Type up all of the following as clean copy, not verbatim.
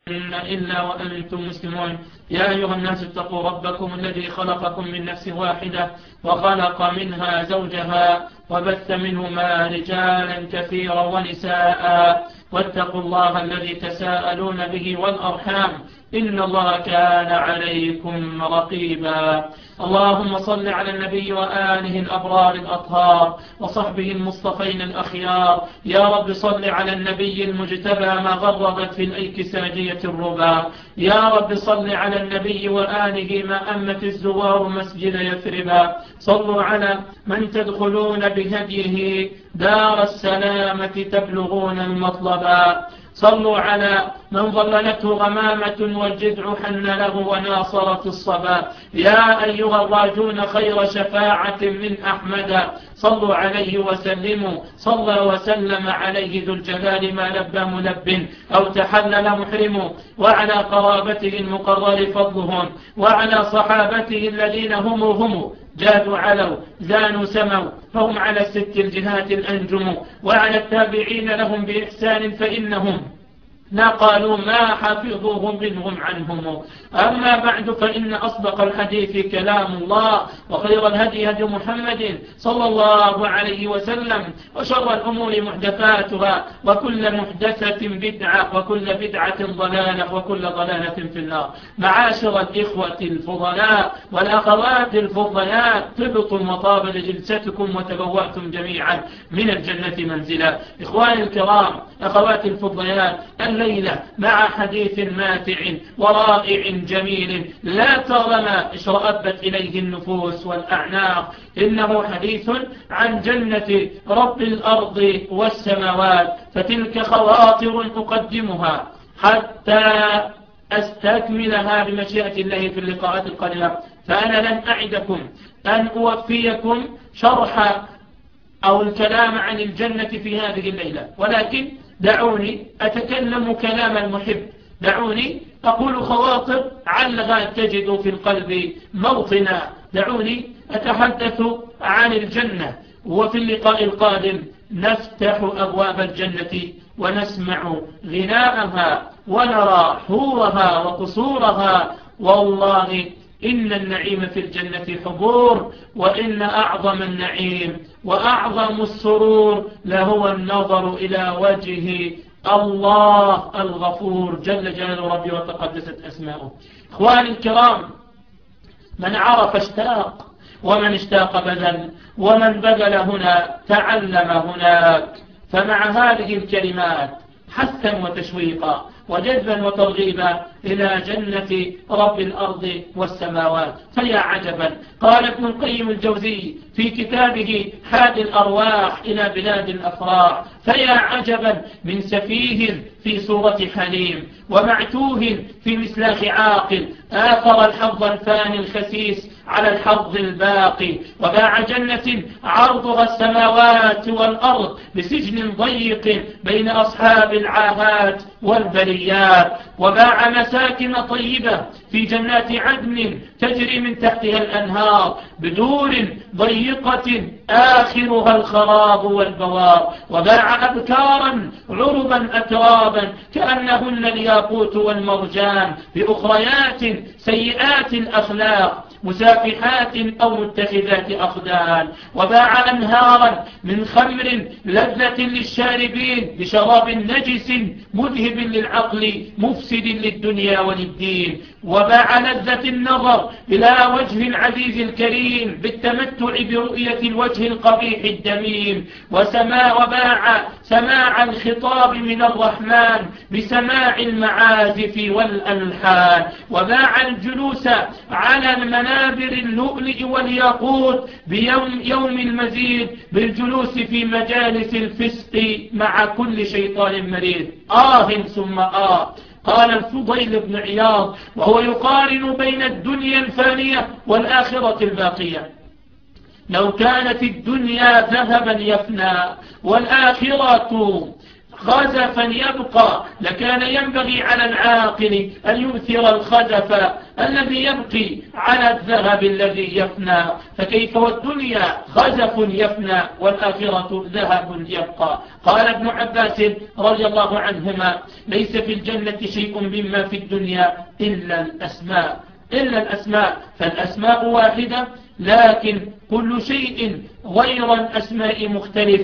إلا وأنتم مسلمون. يا أيها الناس اتقوا ربكم الذي خلقكم من نفس واحدة وخلق منها زوجها وبث منهما رجالا كثيرا ونساء واتقوا الله الذي تساءلون به والأرحام إن الله كان عليكم رقيبا. اللهم صل على النبي وآله الأبرار الأطهار وصحبه المصطفين الأخيار. يا رب صل على النبي المجتبى ما غربت في الأيك ساجية الربا. يا رب صل على النبي وآله ما أمت الزوار مسجد يثربا. صلوا على من تدخلون بهديه دار السلامة تبلغون المطلبا. صلوا على من ظللته غمامة والجذع حن له وناصرت الصبا. يا أيها الراجون خير شفاعة من أحمد صلوا عليه وسلموا. صلى وسلم عليه ذو الجلال ما لبى ملب أو تحلل محرم. وعلى قرابته المقرر فضلهم وعلى صحابته الذين هم جادوا علوا زانوا سموا فهم على الست الجهات الأنجم. وعلى التابعين لهم بإحسان فإنهم نقلوا ما حفظوه منهم عنهم. أما بعد فإن أصدق الحديث كلام الله وخير الهدي هدي محمد صلى الله عليه وسلم وشر الأمور محدثاتها وكل محدثة بدعة وكل بدعة ضلالة وكل ضلالة في النار. معاشر الإخوة الفضلاء والأخوات الفضلات طبتم وطاب لجلستكم وتبوأتم جميعا من الجنة منزلا. إخواني الكرام أخواتي الفضلات الليلة مع حديث ماتع ورائع جميل لا ترى اشرأبت إليه النفوس والأعناق. إنه حديث عن جنة رب الأرض والسماوات. فتلك خواطر أقدمها حتى أستكملها بمشيئة الله في اللقاءات القادمة. فأنا لن أعدكم أن أوفيكم شرح أو الكلام عن الجنة في هذه الليلة، ولكن دعوني أتكلم كلام المحب. دعوني أقول خواطر علها تجد في القلب موطنا. دعوني أتحدث عن الجنة. وفي اللقاء القادم نفتح أبواب الجنة ونسمع غناءها ونرى حورها وقصورها. والله إن النعيم في الجنة حضور، وإن أعظم النعيم وأعظم السرور لهو النظر إلى وجه الله الغفور جل جلاله ربي وتقدست أسماؤه. إخواني الكرام، من عرف اشتاق، ومن اشتاق بذل، ومن بذل هنا تعلم هناك. فمع هذه الكلمات حثا وتشويقا وجذبا وترغيبا إلى جنة رب الأرض والسماوات. فيا عجبا، قال ابن القيم الجوزي في كتابه حاد الأرواح إلى بلاد الأفراح: فيا عجبا من سفيه في صورة حليم، ومعتوه في مسلاخ عاقل، آثر الحظ الفاني الخسيس على الحظ الباقي، وباع جنة عرضها السماوات والأرض بسجن ضيق بين أصحاب العاهات والبريات، وباع مساكن طيبة في جنات عدن تجري من تحتها الأنهار بدور ضيقة آخرها الخراب والبوار، وباع أبكارا عربا أترابا كأنهن الياقوت والمرجان بأخريات سيئات الأخلاق مسافحات أو متخذات أخدان، وباع أنهارا من خمر لذة للشاربين بشراب نجس مذهب للعقل مفسد للدنيا وللدين، وباع لذة النظر إلى وجه العزيز الكريم بالتمتع برؤية الوجه القبيح الدميم، وباع سماع الخطاب من الرحمن بسماع المعازف والألحان، وباع الجلوس على المنابر اللؤلؤ والياقوت يوم المزيد بالجلوس في مجالس الفسق مع كل شيطان مريد. ثم قال الفضيل بن عياض وهو يقارن بين الدنيا الفانية والآخرة الباقية: لو كانت الدنيا ذهبا يفنى والآخرة خزفا يبقى لكان ينبغي على العاقل أن يؤثر الخزف الذي يبقي على الذهب الذي يفنى، فكيف والدنيا خزف يفنى والآخرة ذهب يبقى. قال ابن عباس رضي الله عنهما: ليس في الجنة شيء مما في الدنيا إلا الأسماء، فالأسماء واحدة لكن كل شيء غير الأسماء مختلف،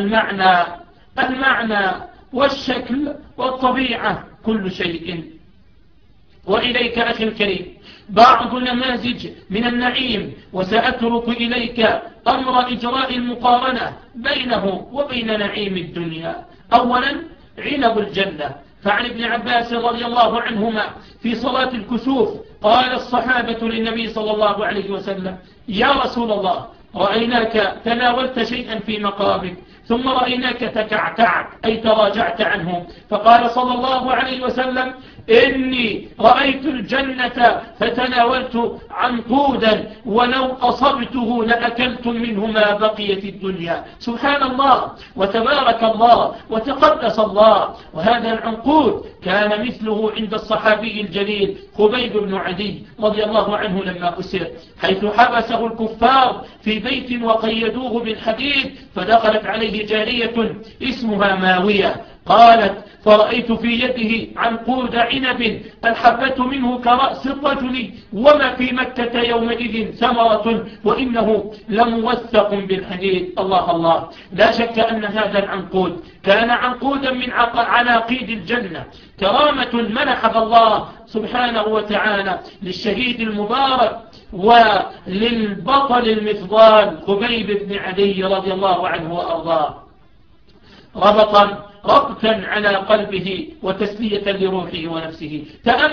المعنى والشكل والطبيعة كل شيء. وإليك أخي الكريم بعض نماذج من النعيم، وسأترك إليك أمر إجراء المقارنة بينه وبين نعيم الدنيا. أولا عنب الجنة، فعن ابن عباس رضي الله عنهما في صلاة الكسوف قال الصحابة للنبي صلى الله عليه وسلم: يا رسول الله، رأيناك تناولت شيئا في مقامك ثم رأيناك تكعتعت أي تراجعت عنه، فقال صلى الله عليه وسلم: إني رأيت الجنة فتناولت عنقودا ولو أصبته لأكلت منه ما بقيت الدنيا. سبحان الله وتبارك الله وتقدس الله. وهذا العنقود كان مثله عند الصحابي الجليل خبيب بن عدي رضي الله عنه لما أسر، حيث حبسه الكفار في بيت وقيدوه بالحديد، فدخلت عليه جارية اسمها ماوية، قالت: فرأيت في يده عنقود عنب الحبة منه كرأس الرجل، وما في مكة يومئذ ثمرة وإنه لموثق بالحديد. الله الله، لا شك أن هذا العنقود كان عنقودا من عناقيد الجنة، كرامة منحها الله سبحانه وتعالى للشهيد المبارك وللبطل المفضال خبيب بن عدي رضي الله عنه وأرضاه، ربطا على قلبه وتسلية لروحه ونفسه.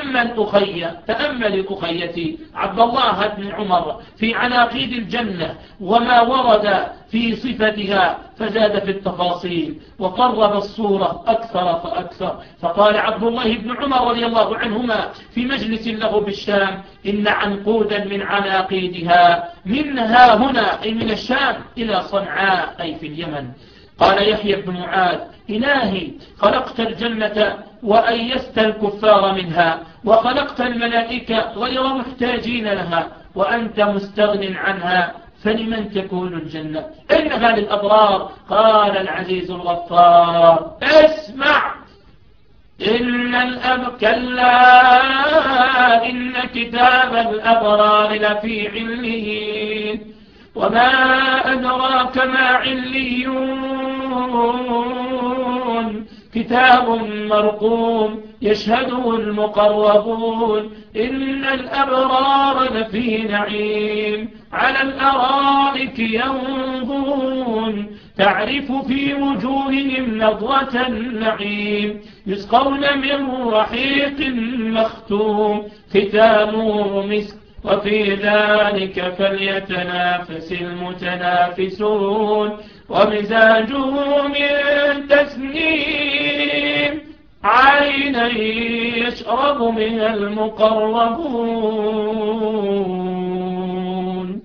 تأمل أخيتي عبد الله بن عمر في عناقيد الجنة وما ورد في صفتها، فزاد في التفاصيل وقرب الصورة أكثر فأكثر. فقال عبد الله بن عمر رضي الله عنهما في مجلس له بالشام: إن عنقودا من عناقيدها منها هنا أي من الشام إلى صنعاء أي في اليمن. قال يحيى بن معاذ: إلهي، خلقت الجنة وأيست الكفار منها، وخلقت الملائكة غير محتاجين لها، وأنت مستغن عنها، فلمن تكون الجنة؟ إنها للأبرار. قال العزيز الغفار: اسمع، كلا إن كتاب الأبرار لفي عليين، وما أدراك ما عليون، كتاب مرقوم يشهده المقربون، إن الأبرار لفي نعيم على الأرائك ينظرون، تعرف في وجوههم نضرة النعيم، يسقون من رحيق مختوم ختامه مسك، وفي ذلك فليتنافس المتنافسون، ومزاجه من تسنيم، عينا يشرب من المقربون.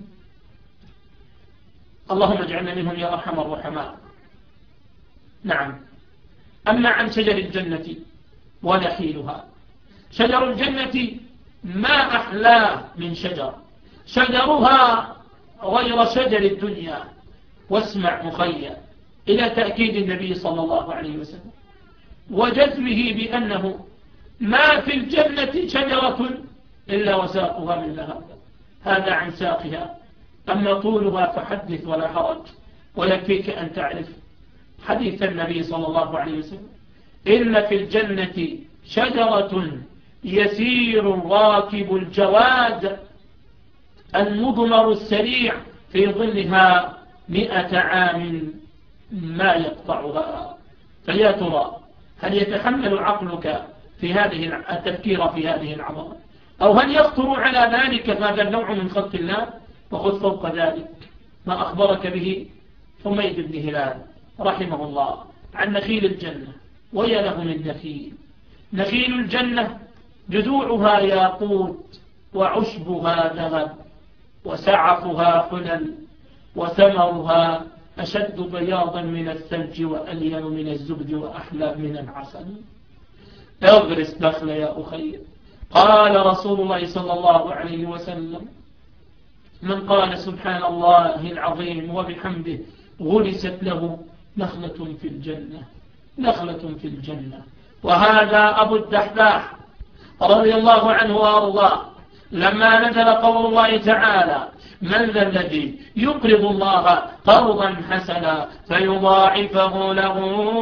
اللهم اجعلنا منهم يا أرحم الرحماء. نعم، أما عن شجر الجنة ونخيلها، شجر الجنة ما أحلى من شجرها غير شجر الدنيا. واسمع مخيّا إلى تأكيد النبي صلى الله عليه وسلم وجزمه بأنه ما في الجنة شجرة إلا وساقها من ذهب. هذا عن ساقها، أما طولها فحدث ولا حرج، ويكفيك أن تعرف حديث النبي صلى الله عليه وسلم: إن في الجنة شجرة يسير الراكب الجواد المضمر السريع في ظلها 100 عام ما يقطعها. فيا ترى هل يتحمل عقلك في هذه التفكير في هذه العظمة، أو هل يخطر على ذلك هذا النوع من خلق الله؟ وخذ فوق ذلك ما أخبرك به حميد بن هلال رحمه الله عن نخيل الجنة. ويا له من نخيل الجنة جذوعها ياقوت، وعشبها ذهب، وسعفها حلل، وثمرها أشد بياضا من الثلج وألين من الزبد وأحلى من العسل. اغرس نخلة يا أخي. قال رسول الله صلى الله عليه وسلم: من قال سبحان الله العظيم وبحمده غرست له نخلة في الجنة، نخلة في الجنة. وهذا أبو الدحداح رضي الله عنه وأرضاه لما نزل قول الله تعالى: من ذا الذي يقرض الله قرضا حسنا فيضاعفه له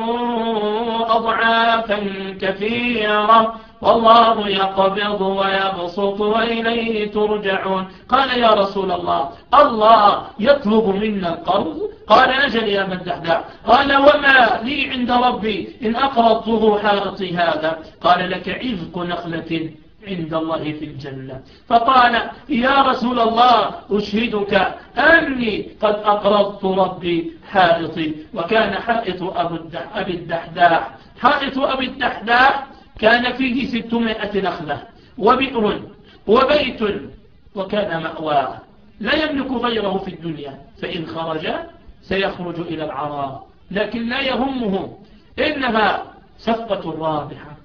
أضعافا كثيرة والله يقبض ويبسط وإليه ترجعون. قال: يا رسول الله، الله يطلب منا القرض؟ قال: أجل يا أبا الدحداح. قال: وما لي عند ربي إن أقرضته حائطي هذا؟ قال: لك عذق نخلة عند الله في الجنة. فقال: يا رسول الله، أشهدك أني قد أقرضت ربي حائطي. وكان حائط أبي الدحداح، حائط أبي الدحداح كان فيه 600 نخلة وبئر وبيت، وكان مأواه لا يملك غيره في الدنيا، فإن خرج سيخرج إلى العراء، لكن لا يهمه، إنها صفقة رابحة.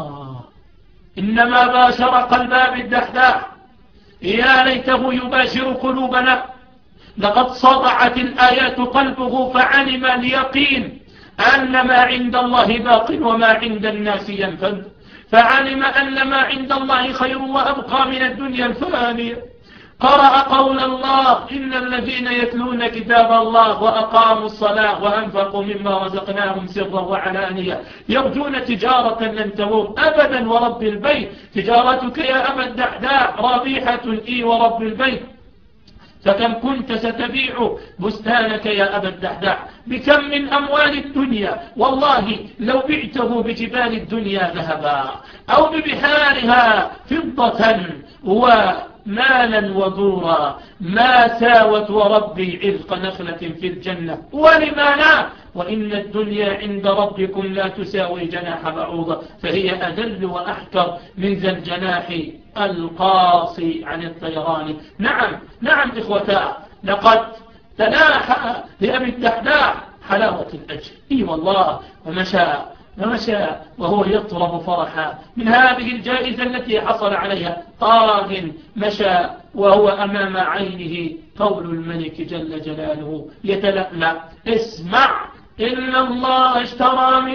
إنما باشر قلب أبي الدحداح، يا ليته يباشر قلوبنا. لقد صدعت الآيات قلبه فعلم اليقين أن ما عند الله باق وما عند الناس ينفد، فعلم أن ما عند الله خير وأبقى من الدنيا الفانية. قرأ قول الله: إن الذين يتلون كتاب الله وأقاموا الصلاة وأنفقوا مما رزقناهم سرا وعلانية يرجون تجارة لن تبور أبدا ورب البيت. تجارتك يا أبا الدحداح ربيحة ورب البيت. فكم كنت ستبيع بستانك يا أبا الدحداح؟ بكم من أموال الدنيا؟ والله لو بعته بجبال الدنيا ذهبا أو ببحارها فضة ومالا ودورا ما ساوت وربي عذق نخلة في الجنة. ولما لا؟ وإن الدنيا عند ربكم لا تساوي جناح بعوضة، فهي أدل وأحكر من ذا الجناح القاصي عن الطيران. نعم نعم إخوتا، لقد تلاحى لأبي الدحداح حلاوة الأجر. إي والله. ومشى وهو يطرب فرحا من هذه الجائزة التي حصل عليها. مشى وهو أمام عينه قول الملك جل جلاله يتلألأ: اسمع، إن الله اشترى من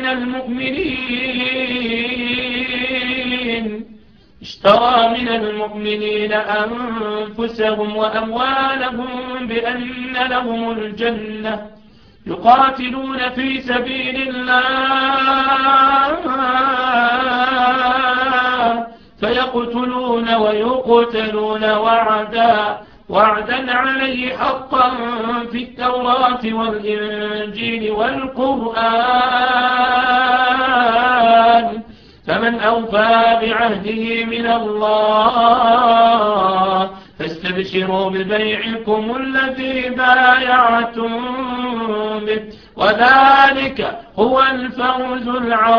المؤمنين أنفسهم وأموالهم بأن لهم الجنة يقاتلون في سبيل الله فيقتلون ويقتلون وعدا عليه حقا في التوراة والإنجيل والقرآن، فمن أوفى بعهده من الله فاستبشروا ببيعكم الذي بايعتم به وذلك هو الفوز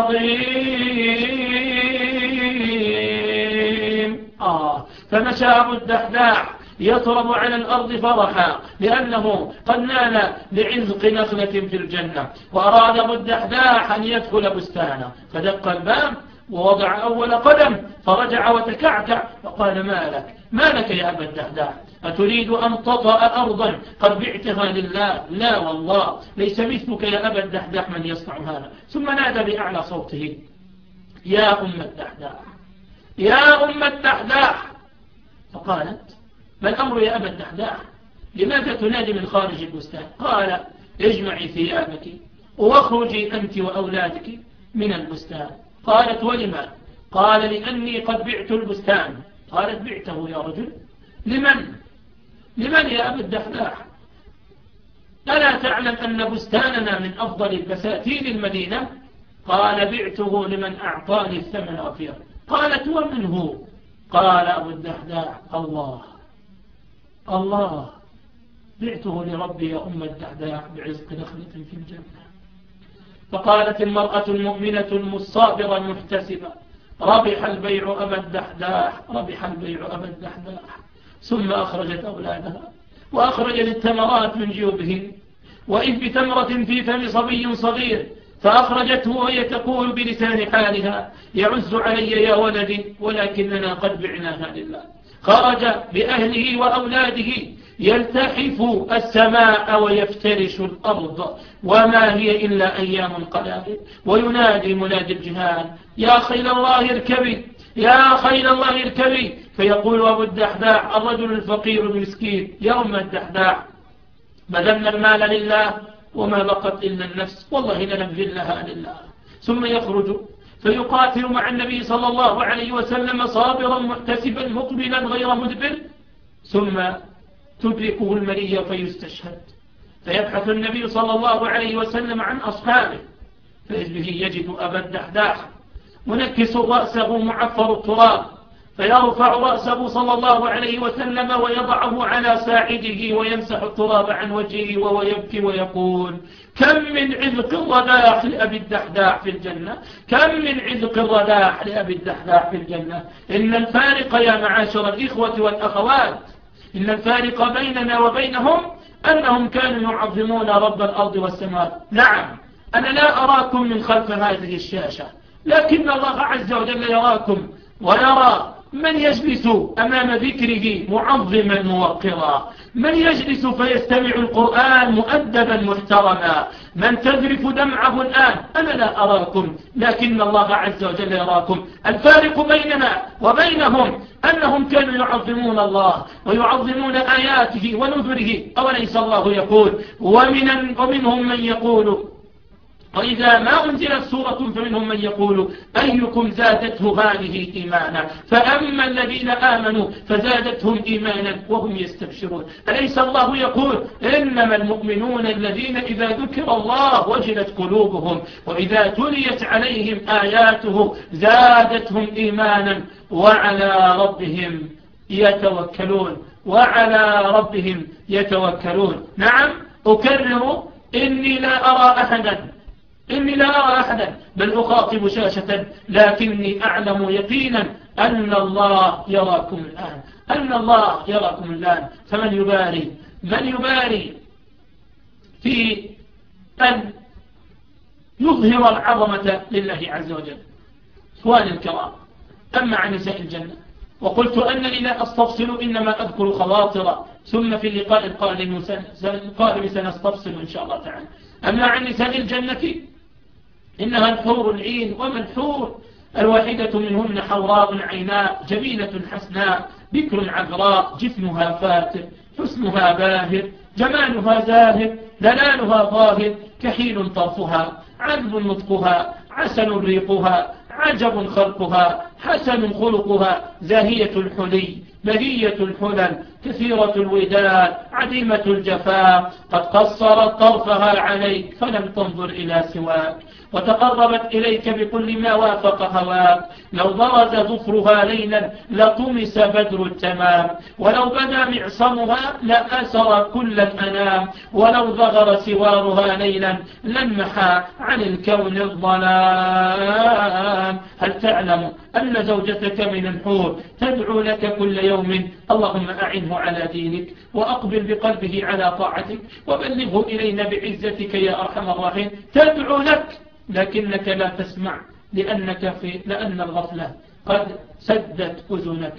العظيم. فمشى أبو الدحداح يطرب على الأرض فرحا لأنه قد نال لعزق نخلة في الجنة. وأراد أبو الدحداح أن يدخل بستانه، فدق الباب ووضع أول قدم، فرجع وتكعكع فقال: ما لك يا أبا الدحداح؟ أتريد أن تطأ أرضا قد بعتها لله؟ لا والله، ليس مثلك يا أبا الدحداح من يصنع هذا. ثم نادى بأعلى صوته: يا أم الدحداح، يا أم الدحداح. فقالت: ما الأمر يا أبا الدحداح؟ لماذا تنادي من خارج البستان؟ قال: اجمعي ثيابك واخرجي أنت وأولادك من البستان. قالت: ولما؟ قال: لأني قد بعت البستان. قالت: بعته يا رجل؟ لمن يا أبا الدحداح؟ ألا تعلم أن بستاننا من أفضل البساتين المدينة؟ قال: بعته لمن أعطاني الثمن وفيه. قالت: ومن هو؟ قال أبو الدحداح: الله بعته لربي يا أم الدحداح بعزق نخلة في الجنة. فقالت المرأة المؤمنة الصابرة المحتسبة: ربح البيع أبا الدحداح، ربح البيع أبا الدحداح. ثم أخرجت أولادها وأخرجت التمرات من جيوبهن وإذ بتمرة في فم صبي صغير فأخرجته وهي تقول بلسان حالها يعز علي يا ولدي ولكننا قد بعناها لله. خرج بأهله وأولاده يلتحف السماء ويفترش الأرض وما هي إلا أيام قلائل، وينادي منادي الجهاد يا خيل الله اركبي يا خيل الله اركبي، فيقول أبو الدحداح الرجل الفقير المسكين يوم الدحداح بذلنا المال لله وما بقت إلا النفس والله لنبذلها لله. ثم يخرج فيقاتل مع النبي صلى الله عليه وسلم صابرا محتسبا مقبلا غير مدبر، ثم تدركه المنية فيستشهد، فيبحث النبي صلى الله عليه وسلم عن أصحابه فإذ به يجد أبا الدحداح منكس رأسه معفر التراب، فيرفع رأسه صلى الله عليه وسلم ويضعه على ساعده ويمسح التراب عن وجهه وهو يبكي ويقول كم من عذق الرداح لأبي الدحداح في الجنة، كم من عذق الرداح لأبي الدحداح في الجنة. إن الفارق يا معاشر الإخوة والأخوات، إن الفارق بيننا وبينهم أنهم كانوا يعظمون رب الأرض والسماء. نعم أنا لا أراكم من خلف هذه الشاشة، لكن الله عز وجل يراكم ويرى من يجلس أمام ذكره معظما موقرا، من يجلس فيستمع القرآن مؤدبا محترما، من تذرف دمعه الآن. أنا لا أراكم لكن الله عز وجل يراكم. الفارق بيننا وبينهم أنهم كانوا يعظمون الله ويعظمون آياته ونذره. أوليس الله يقول ومنهم من يقول وإذا ما أنزلت سورة فمنهم من يقول أيكم زادته هذه إيمانا، فأما الذين آمنوا فزادتهم إيمانا وهم يستبشرون. أليس الله يقول إنما المؤمنون الذين إذا ذكر الله وجلت قلوبهم وإذا تليت عليهم آياته زادتهم إيمانا وعلى ربهم يتوكلون، وعلى ربهم يتوكلون. نعم أكرر إني لا أرى أحدا بل أخاطب شاشة، لكني أعلم يقينا أن الله يراكم الآن، أن الله يراكم الآن. فمن يباري في أن يظهر العظمة لله عز وجل. إخواني الكرام، أما عن نساء الجنة وقلت أنني لا أستفصل إنما أذكر خواطر، ثم في اللقاء القادم سنستفصل إن شاء الله تعالى. أما عن نساء الجنة إنها الحور العين، وما الحور الواحدة منهن حوراء عيناء جميلة حسناء بكر عذراء جفنها فاتر حسنها باهر جمالها زاهر دلالها ظاهر كحيل طرفها عذب نطقها عسل ريقها عجب خلقها حسن خلقها زاهية الحلي بهية الحلل كثيرة الوداد عديمة الجفاء قد قصرت طرفها عليك فلم تنظر إلى سواك وتقربت إليك بكل ما وافق هواك. لو برز ظفرها ليلا لطمس بدر التمام، ولو بدا معصمها لأسر كل الأنام، ولو ظهر سوارها ليلا لنمحى عن الكون الظلام. هل تعلم أن زوجتك من الحور تدعو لك كل يوم اللهم أعنه على دينك وأقبل بقلبه على طاعتك وبلغه إلينا بعزتك يا أرحم الراحمين. تدعو لك لكنك لا تسمع لأن الغفلة قد سدت أذنك.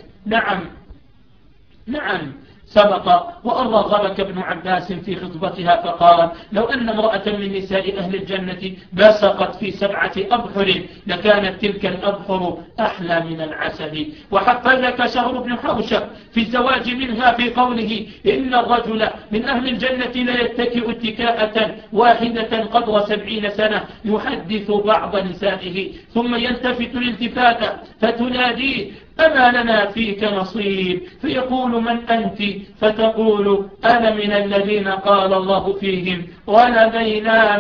نعم سبق وأن رغبك ابن عباس في خطبتها فقال لو أن امرأة من نساء أهل الجنة بسقت في 7 أبحر لكانت تلك الأبحر أحلى من العسل. وحفزك شهر بن حوشب في الزواج منها في قوله إن الرجل من أهل الجنة لا يتكئ اتكاءة واحدة قدر 70 سنة يحدث بعض نسائه ثم يلتفت الالتفاتة فتناديه أما لنا فيك نصيب، فيقول من أنت؟ فتقول أنا من الذين قال الله فيهم ولدينا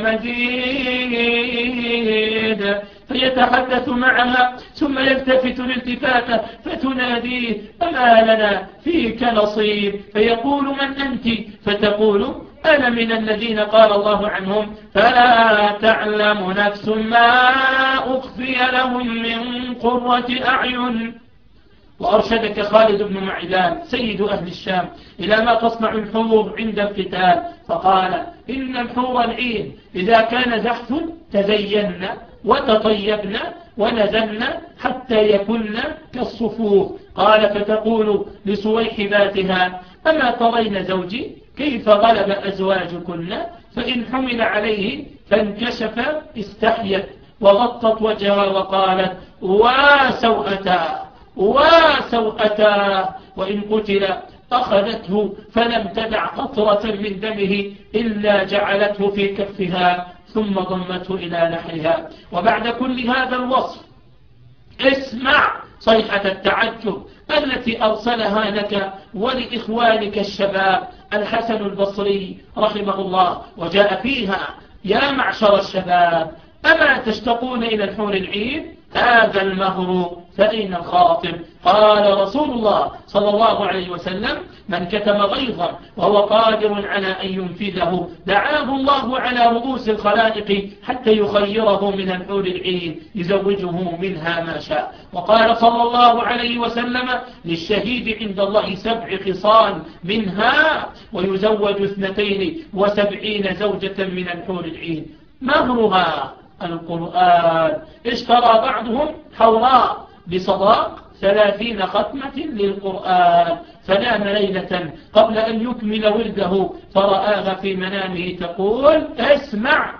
مزيد. فيتحدث معها ثم يلتفت الالتفاتة فتناديه أما لنا فيك نصيب، فيقول من أنت؟ فتقول أنا من الذين قال الله عنهم فلا تعلم نفس ما أخفي لهم من قرة أعين وأرشدك خالد بن معدان سيد أهل الشام إلى ما تصنع الحور عند القتال، فقال إن الحور العين إذا كان زحف تزينا وتطيبنا ونزلنا حتى يكن كالصفوف. قال فتقول لصويحباتها أما ترين زوجي كيف غلب أزواجكن، فإن حمل عليه فانكشف استحيت وغطت وجهها وقالت وسوءتا وسوءتا، وإن قتل أخذته فلم تدع قطرة من دمه إلا جعلته في كفها ثم ضمته إلى نحرها. وبعد كل هذا الوصف اسمع صيحة التعجب التي أرسلها لك ولإخوانك الشباب الحسن البصري رحمه الله، وجاء فيها يا معشر الشباب أما تشتقون إلى الحور العين؟ هذا المهر فأين الخاطب؟ قال رسول الله صلى الله عليه وسلم من كتم غيظا وهو قادر على أن ينفذه دعاه الله على رؤوس الخلائق حتى يخيره من الحور العين يزوجه منها ما شاء. وقال صلى الله عليه وسلم للشهيد عند الله 7 خصال منها ويزوج 72 زوجة من الحور العين. مهرها القرآن. اشترى بعضهم حوراء بصداق 30 ختمة للقرآن، فنام ليلة قبل أن يكمل ولده فرآها في منامه تقول اسمع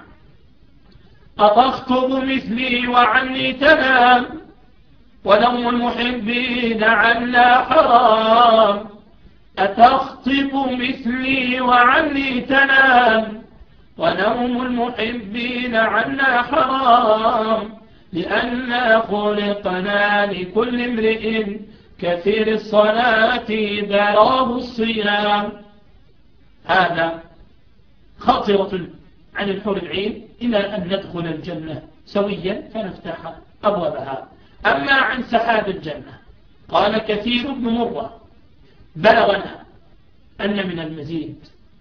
أتخطب مثلي وعني تنام ونوم المحبين عنا حرام، أتخطب مثلي وعني تنام ونوم المحبين عنا حرام، لأننا خلقنا لكل امرئ كثير الصلاة بلاه الصيام. هذا خاطرة عن الحور العين إلى أن ندخل الجنة سويا فنفتح أبوابها. أما عن سحاب الجنة قال كثير بن مرة بلغنا أن من المزيد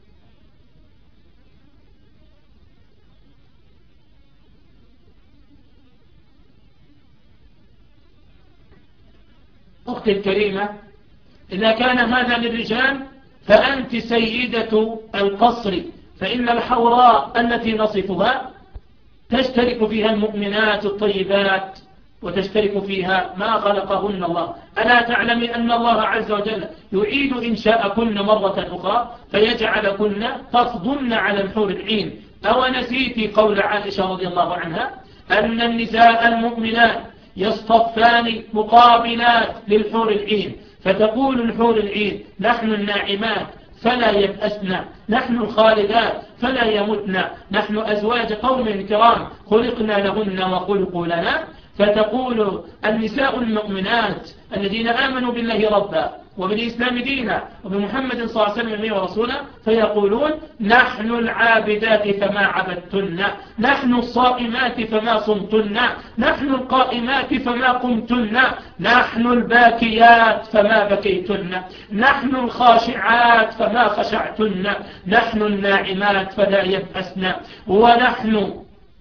أختي الكريمة إذا كان هذا للرجال فأنت سيدة القصر، فإن الحوراء التي نصفها تشترك فيها المؤمنات الطيبات وتشترك فيها ما خلقهن الله. ألا تعلم أن الله عز وجل يعيد إنشاءكن مرة أخرى فيجعلكن تفضلن على الحور العين؟ أو نسيت قول عائشة رضي الله عنها أن النساء المؤمنات يصطفان مقابلات للحور العين، فتقول الحور العين نحن الناعمات فلا يبأسنا، نحن الخالدات فلا يمتن، نحن أزواج قوم كرام خلقنا لهن وخلقوا لنا. فتقول النساء المؤمنات الذين آمنوا بالله ربا وبالإسلام دينا وبمحمد صلى الله عليه وسلم ورسوله فيقولون نحن العابدات فما عبدتن، نحن الصائمات فما صمتن، نحن القائمات فما قمتن، نحن الباكيات فما بكيتن، نحن الخاشعات فما خشعتن، نحن الناعمات فلا يبأسن، ونحن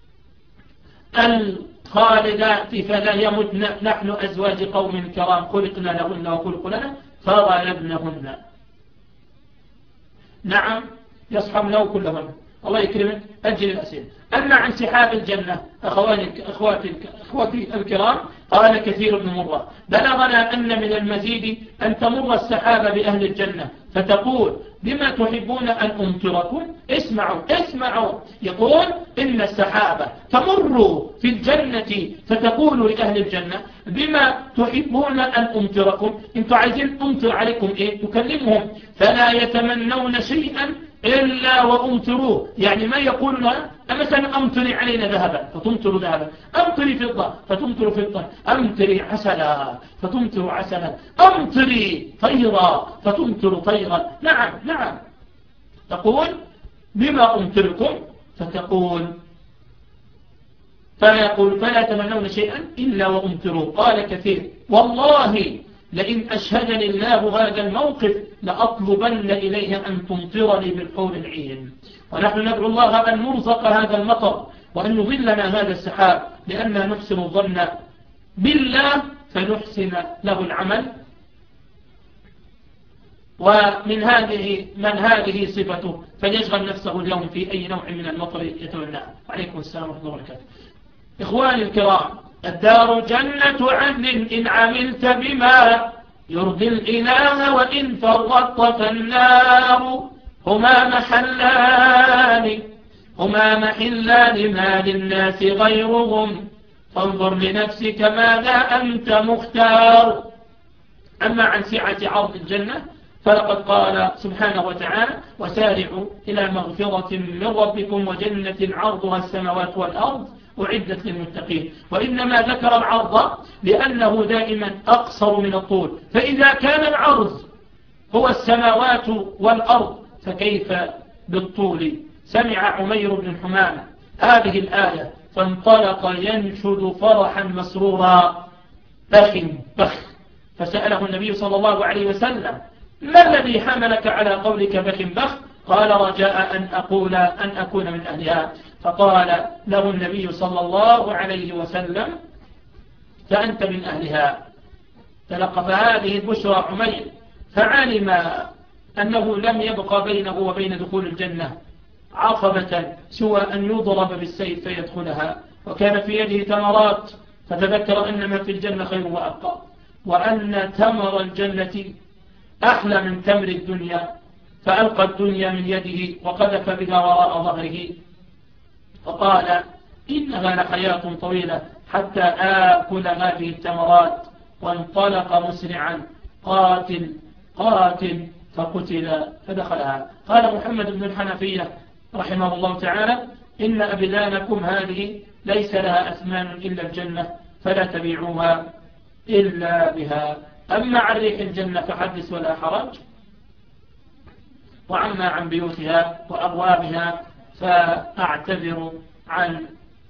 الخالدات فلا يمتن، نحن أزواج قوم كرام خلقنا لهن وخلق لنا فغلبنهن. نعم يصحبنه كلهن. الله يكرمك أجل الأسئلة. أما عن سحاب الجنة أخواتي الكرام قال كثير بن مرة بلغنا أن من المزيد أن تمر السحاب بأهل الجنة فتقول بما تحبون أن أمطركم؟ اسمعوا يقول إن السحابة تمر في الجنة فتقول لأهل الجنة بما تحبون أن أمطركم؟ انتوا عايزين أمطر عليكم إيه؟ تكلمهم فلا يتمنون شيئا إلا وأمطروه. يعني ما يقول لها مثلا أمطري علينا ذهبا فتمطر ذهبا، أمطري فضة فتمطر فضة، أمطري عسلا فتمطر عسلا، أمطري طيرا فتمطر طيرا. نعم تقول بما أمطركم فتقول فلا يتمنون شيئا إلا وأمطروه. قال كثير والله لئن أشهدني الله هذا الموقف لأطلبن إليه أن تمطرني بالحور العين. ونحن ندعو الله أن نرزق هذا المطر وأن يظلنا هذا السحاب، لأننا نحسن الظن بالله فنحسن له العمل ومن هذه صفته فليشغل نفسه اليوم في أي نوع من المطر يتولاه. وعليكم السلام ورحمة الله وبركاته. إخواني الكرام، الدار جنة عدن إن عملت بما يرضي الإله، وإن فرطت فالنار. هما محلان ما للناس غيرهم، فانظر لنفسك ماذا أنت مختار. أما عن سعة عرض الجنة فلقد قال سبحانه وتعالى: وسارعوا إلى مغفرة من ربكم وجنة عرضها السماوات والأرض أعدت للمتقين. وإنما ذكر العرض لأنه دائما أقصر من الطول، فإذا كان العرض هو السماوات والأرض فكيف بالطول؟ سمع عمير بن حمامة هذه الآية فانطلق ينشد فرحا مسرورا: بخ بخ. فسأله النبي صلى الله عليه وسلم: ما الذي حملك على قولك بخ بخ؟ قال: رجاء أن أكون من أهلها. فقال له النبي صلى الله عليه وسلم: فأنت من أهلها. تلقف هذه البشرى عمير، فعلم أنه لم يبقى بينه وبين دخول الجنة عقبة سوى أن يضرب بالسيف فيدخلها. وكان في يده تمرات، فتذكر أن ما في الجنة خير وأبقى، وأن تمر الجنة أحلى من تمر الدنيا، فألقى الدنيا من يده وقذف بها وراء ظهره، فقال: إنها لحياة طويلة حتى آكل هذه التمرات. وانطلق مسرعا: قاتل قاتل، فقتل فدخلها. قال محمد بن الحنفية رحمه الله تعالى: إن أبدانكم هذه ليس لها أثمان إلا الجنة، فلا تبيعوها إلا بها. أما عن ريح الجنة فحدث ولا حرج، وعما عن بيوتها وأبوابها فأعتذر عن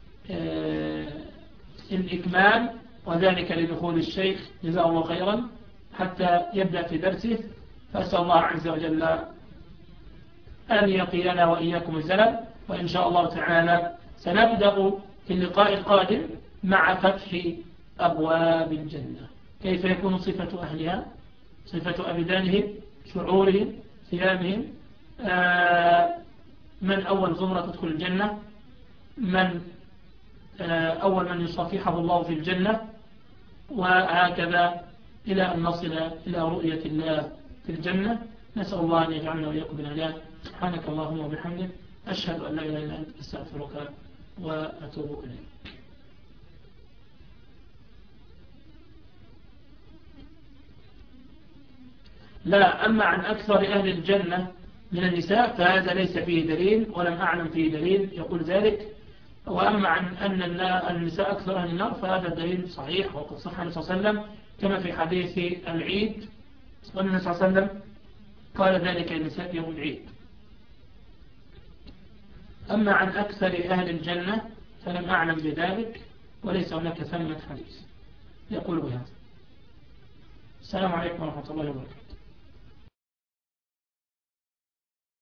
الإكمال، وذلك لدخول الشيخ جزاه الله خيرا حتى يبدأ في درسه. فأسأل الله عز وجل أن يقينا وإياكم الزلل. وإن شاء الله تعالى سنبدأ في اللقاء القادم مع فتح أبواب الجنة، كيف يكون صفة أهلها، صفة أبدانهم، شعورهم، ثيابهم، من أول زمرة تدخل الجنة، من أول من يصافحه الله في الجنة، وهكذا إلى أن نصل إلى رؤية الله في الجنة. نسأل الله أن يجعلنا وإياكم من أهلها. سبحانك اللهم وبحمدك، أشهد أن لا إله إلا أنت، أستغفرك وأتوب إليك. لا، أما عن أكثر أهل الجنة من النساء فهذا ليس فيه دليل، ولم أعلم فيه دليل يقول ذلك. وأما عن أن النساء أكثر أهل النار فهذا دليل صحيح، وقد صح النبي صلى الله عليه وسلم كما في حديث العيد، والنبي صلى الله عليه وسلم قال ذلك للنساء يوم العيد. أما عن أكثر أهل الجنة فلم أعلم بذلك، وليس هناك ثمة حديث يقول بهذا. السلام عليكم ورحمة الله وبركاته.